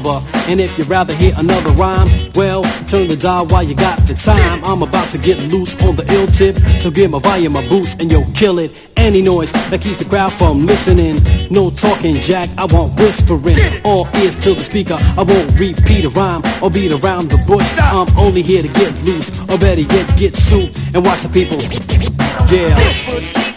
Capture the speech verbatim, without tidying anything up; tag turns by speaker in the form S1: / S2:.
S1: caliber. And if you'd rather hear another rhyme, well, turn the dial while you got the time. I'm about to get loose on the ill tip, so give my volume a boost and you'll kill it. Any noise that keeps the crowd from listening. No talking, Jack, I want whispering. All ears to the speaker, I won't repeat a rhyme or beat around the bush. I'm only here to get loose, or better yet, get sued and watch the people. Yeah.